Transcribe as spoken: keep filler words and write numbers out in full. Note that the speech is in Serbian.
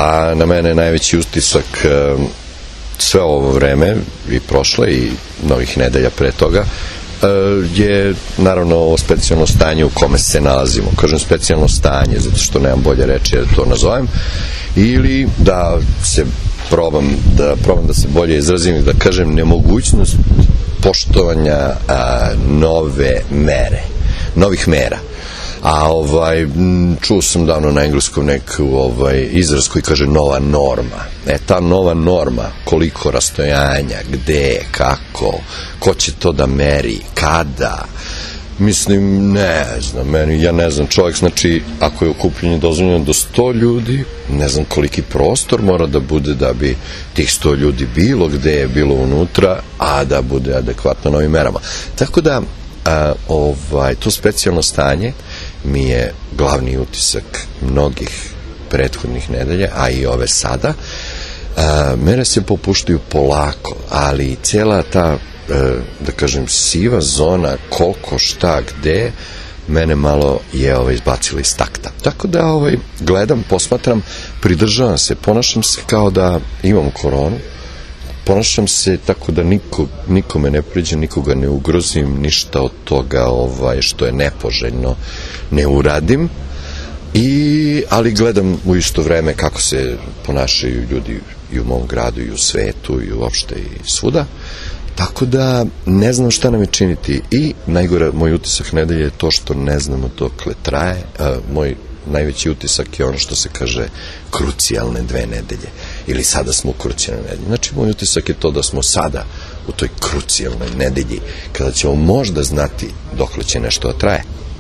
Pa na mene najveći utisak sve ovo vreme i prošle i novih nedelja pre toga je naravno ovo specijalno stanje u kome se nalazimo. Kažem specijalno stanje zato što nemam bolje reči da to nazovem, ili da se probam da, probam da se bolje izrazim i da kažem nemogućnost poštovanja a, nove mere, novih mera. A ovaj, čuo sam davno na engleskom neku ovaj, izraz koji kaže nova norma. E, ta nova norma, koliko rastojanja, gde, kako, ko će to da meri, kada, mislim, ne znam, meni, ja ne znam, čovjek, znači, ako je okupljenje dozvoljeno do sto ljudi, ne znam koliki prostor mora da bude da bi tih sto ljudi bilo gde je bilo unutra, a da bude adekvatno novim merama. Tako da, a, ovaj, to specijalno stanje mi je glavni utisak mnogih prethodnih nedelja, a i ove sada. A, mere se popuštaju polako, ali cijela ta, a, da kažem, siva zona, koliko, šta, gde, mene malo je ovaj, izbacila iz takta. Tako da ovaj, gledam, posmatram, pridržavam se, ponašam se kao da imam koronu, ponašam se tako da niko, nikome ne priđe, nikoga ne ugrozim, ništa od toga ovaj, što je nepoželjno ne uradim, i, ali gledam u isto vreme kako se ponašaju ljudi i u mom gradu i u svetu i uopšte i svuda, tako da ne znam šta nam je činiti. I najgore, moj utisak nedelje je to što ne znamo dokle traje. A, moj najveći utisak je ono što se kaže krucijalne dve nedelje, ili sada smo u krucijalnoj nedelji. Znači, moj utisak je to da smo sada u toj krucijalnoj nedelji, kada ćemo možda znati dokle će nešto da traje.